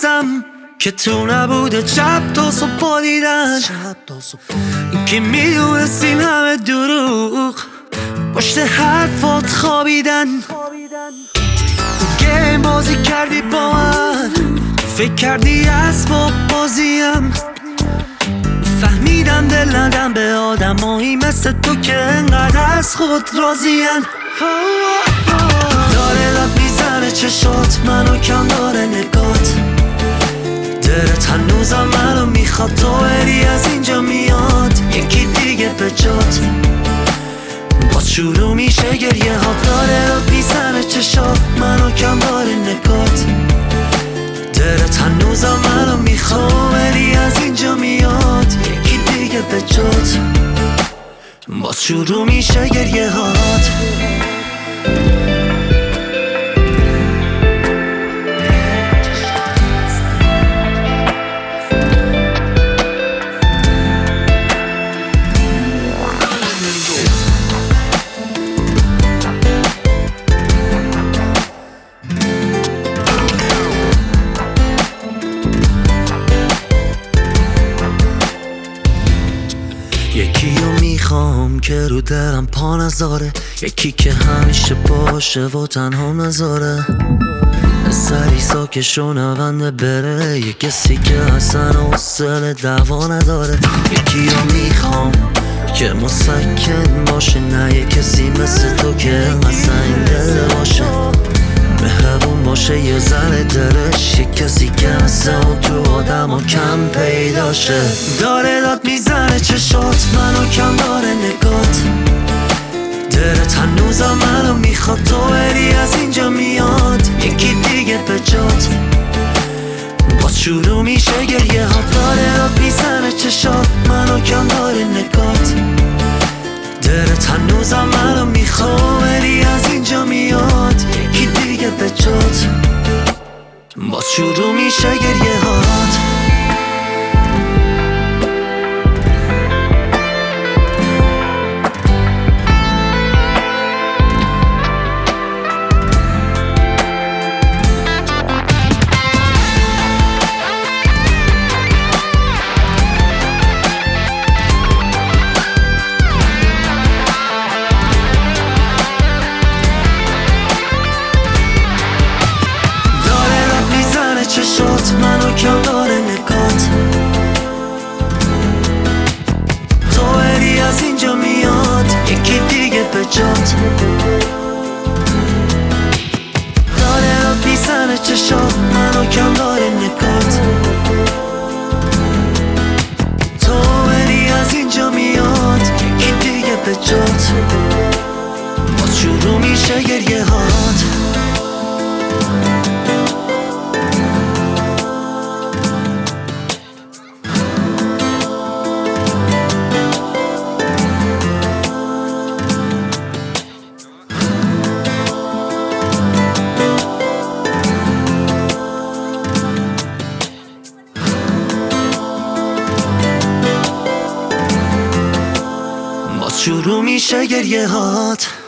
میرسم که تو نبوده شب تا صبح دیدن، که میدونستین همه دروغ پشت حرفات خوابیدن. گیم بازی کردی با من، فکر کردی اسباب بازیم. فهمیدم دل ندم به آدمایی مثل تو که انقدر از خود راضین. داره داد میزنه چشات منو، کم داره نگات. دلت هنوزم منو میخواد، تو بری از اینجا میاد یکی دیگه به جات. باز شروع میشه گریه ها. داره داد میزنه چشات منو، کم داره نگات. دلت هنوزم منو میخواد، بری از اینجا میاد یکی دیگه به جات. باز شروع میشه گریه هات. یکی رو میخوام که رو درم پا نذاره، یکی که همیشه باشه و تنها نذاره. سری ساکش و نونده بره، یه کسی که اصلا حوصله دعوا نداره. یکی رو میخوام که مسکن باشه، نه یه کسی مثل تو که اصلا این دل باشه. مهربون باشه یه ذره دلش، یه کسی که مثل اون تو آدم ها کم پیداشه. داره داد میزنه چشات منو، کم داره نگات. دلت هنوزم منو میخواد، تو بری از اینجا میاد یکی دیگه به جات. باز شروع میشه گریه ها. داره داد میزنه چشات منو، کم داره نگات. دلت هنوزم منو میخواد، بری از اینجا میاد یکی دیگه به جات. باز شروع میشه گریه هات. منو کم داره نگات. تو بری از اینجا میاد یکی دیگه به جات. داره داد میزنه چشات منو، کم داره نگات. تو بری از اینجا میاد یکی دیگه به جات. باز شروع میشه گریه هات. شروع میشه گریه هات.